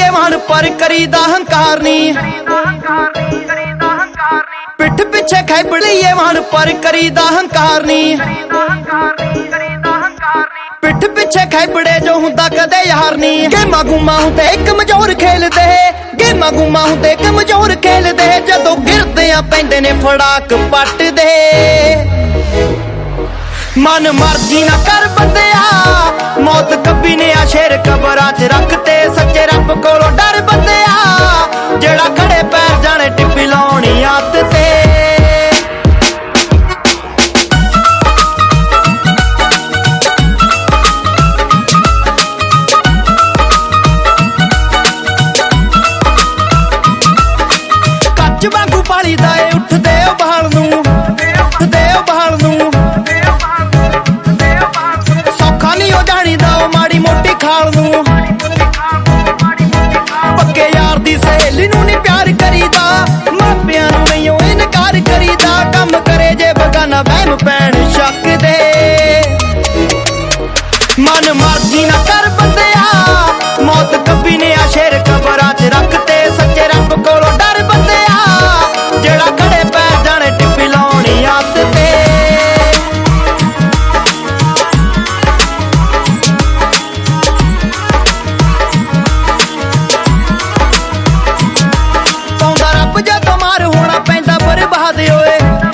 वाण पर करीदा हंकार नी। पिठ पिछे खैबड़िए वाण पर करीदा हंकार नी। पिठ पिछे खैबड़े जो हुंदा कदे यार नी। गेमा गुमा हुंदे कमजोर खेलदे, गेमा गुमा हुंदे कमजोर खेलदे, जदों गिरदियां पैंदे ने फड़ाक पट दे। मन मर्जी ना कर बंदिया, मौत कभी ने आ शेर कबरां च रखते, सच्चे रब कोलों डर बंदिया, जेड़ा खड़े पैर जाने टिप्पी लाउणी आत ते। कच्च वांगू पाली दा ए उठदे उबाल नूं, उठदे उबाल नूं, सौखा नहीं हो जानी दा माड़ी मोटी खाल नूं। पक्के यार दी सहेली नूं नहीं प्यार करीदा, मापियां नूं नहीं इनकार करीदा, कम करे जे बगाना वहम पैण शक दे। मन मर्जी ना कर बंदिया, मौत कभी ने आ शेर कबरां च रखते, सच्चे रब कोलों डर बंदिया, जेड़ा खड़े पैर जाने टिप्पी लाउणी आत ते। पाउंदा रब जदों मार होना पैंदा बर्बाद होए,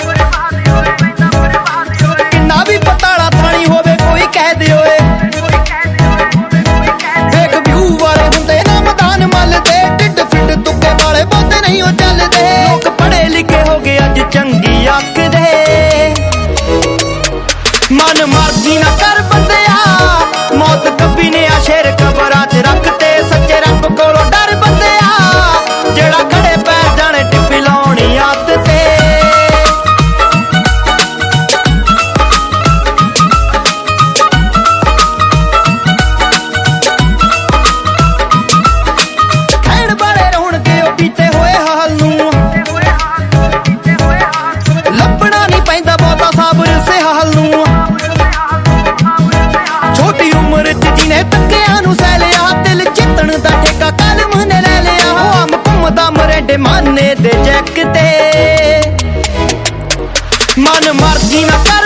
किन्ना भी पताड़ा थानी होवे कोई कह दे होए। फेक व्यू वाले हुंदे ना मैदान मलदे, टिड फिट तुक्के वाले बहुते नहीं हो चलदे, लोग पढ़े लिखे हो गए अज चंगी आखदे। मन मर्जी ना कर बंदिया, मौत कभी ने आ शेर कबरां च रखते, सच्चे रब कोलों डर बंदिया, जेड़ा खड़े पैर जाने टिप्पी लाउणी आत ते। खैड़ बड़े रौणगे ओ पीते होए हाल नूं, लभना नहीं पैंदा बहुता साबर से हाल नूं। छोटी उम्र च जिने तक्कियां नूं सह लिया, दिल जितण दा ठेका कलम ने ले लिया, आम घुमदा मरेंडे माने दे जैक ते। मन मर्जी ना कर